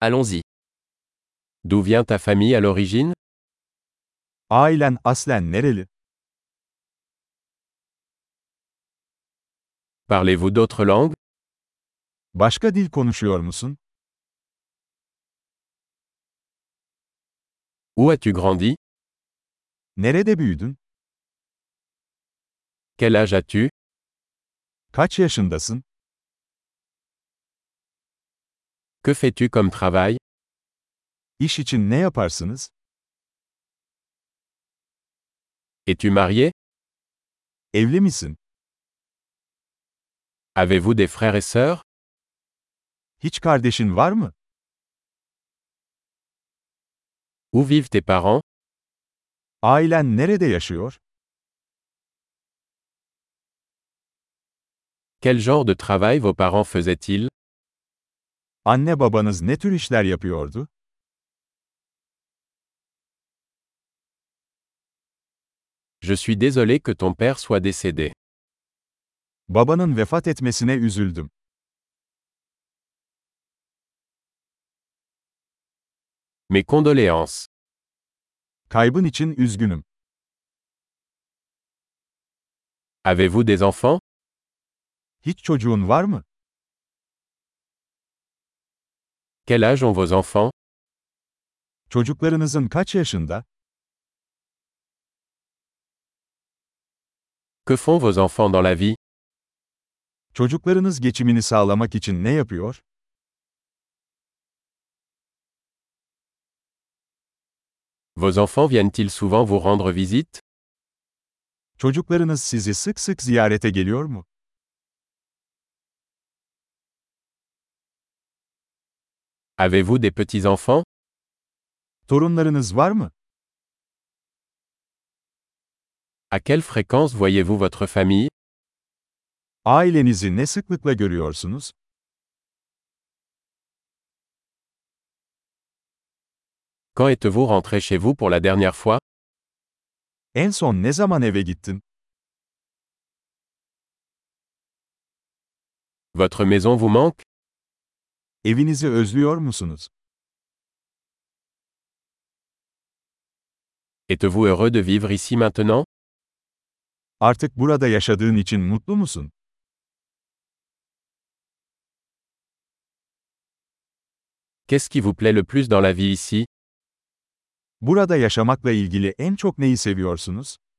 Allons-y. D'où vient ta famille à l'origine? Ailen aslen nereli? Parlez-vous d'autres langues? Başka dil konuşuyor musun? Où as-tu grandi? Nerede büyüdün? Quel âge as-tu? Kaç yaşındasın? Que fais-tu comme travail? İş için ne yaparsınız? Es-tu marié? Evli misin? Avez-vous des frères et sœurs? Hiç kardeşin var mı? Où vivent tes parents? Ailen nerede yaşıyor? Quel genre de travail vos parents faisaient-ils? Anne babanız ne tür işler yapıyordu? Je suis désolé que ton père soit décédé. Babanın vefat etmesine üzüldüm. Mes condoléances. Kaybın için üzgünüm. Avez-vous des enfants? Hiç çocuğun var mı? Quel âge ont vos enfants? Çocuklarınızın kaç yaşında? Que font vos enfants dans la vie? Çocuklarınız geçimini sağlamak için ne yapıyor? Vos enfants viennent-ils souvent vous rendre visite? Çocuklarınız sizi sık sık ziyarete geliyor mu? Avez-vous des petits-enfants? Torunlarınız var mı? À quelle fréquence voyez-vous votre famille? Ailenizi ne sıklıkla görüyorsunuz? Quand êtes-vous rentré chez vous pour la dernière fois? En son ne zaman eve gittin? Votre maison vous manque? Evinizi özlüyor musunuz? Êtes-vous heureux de vivre ici maintenant? Artık burada yaşadığın için mutlu musun? Qu'est-ce qui vous plaît le plus dans la vie ici? Burada yaşamakla ilgili en çok neyi seviyorsunuz?